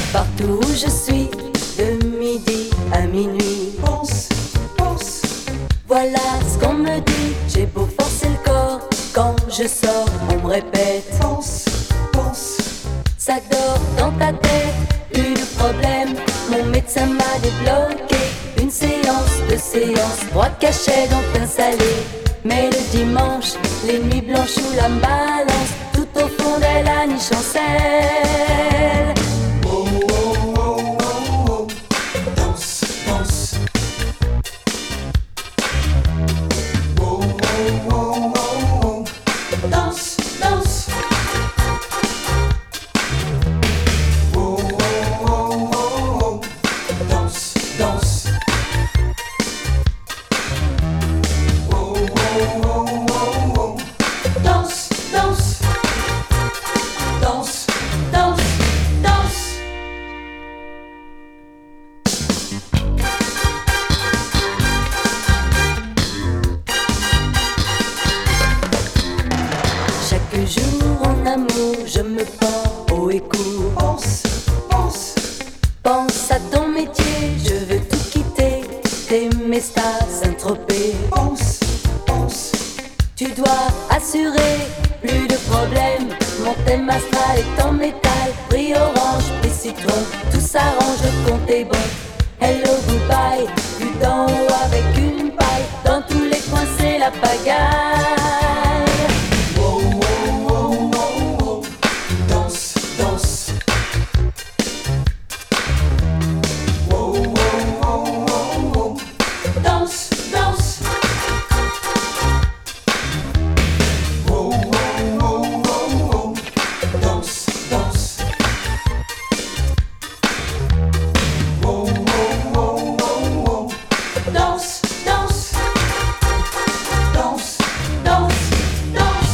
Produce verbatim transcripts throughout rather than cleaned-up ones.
Partout où je suis, de midi à minuit. Pense, pense. Voilà ce qu'on me dit. J'ai beau forcer le corps, quand je sors, on me répète. Pense, pense. Ça dort dans ta tête, plus de problème. Mon médecin m'a débloqué une séance de séance. Droit de cachet donc installé. Mais le dimanche, les nuits blanches où la balance, tout au fond d'elle a ni chancelle. Oh, oh, oh, oh, oh. Danse, danse. Oh, oh, oh, oh, oh. Danse, danse. Oh, oh, oh, oh, oh. Danse, danse. Oh, oh, oh, oh, oh. Danse, danse. Danse, danse, danse. Chaque jour en amour, je me pends haut et court. Pense, pense. Pense à ton métier, je veux tout quitter. T'aimer Stas, Saint-Tropez. Pense, pense. Tu dois assurer, plus de problème. Mon thème astral est en métal. Prix orange, prix citron, tout s'arrange, le compte est bon. Hello, goodbye, vu d'en haut avec une paille. Dans tous les coins c'est la pagaille. Oh, oh, oh, oh, oh. Danse, danse. Oh, oh, oh, oh, oh. Danse, danse. Oh, oh, oh, oh, oh. Danse, danse. Oh, oh, oh, oh, oh. Danse, danse. Danse, danse, danse.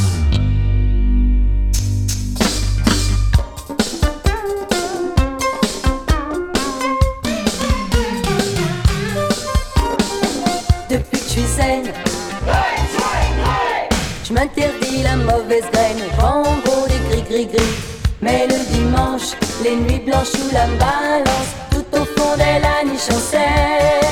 Depuis que je suis zen, je m'interdis la mauvaise graine. En gros des gris gris gris. Mais le dimanche, les nuits blanches où la balance, tout au fond d'elle a ni chancelle.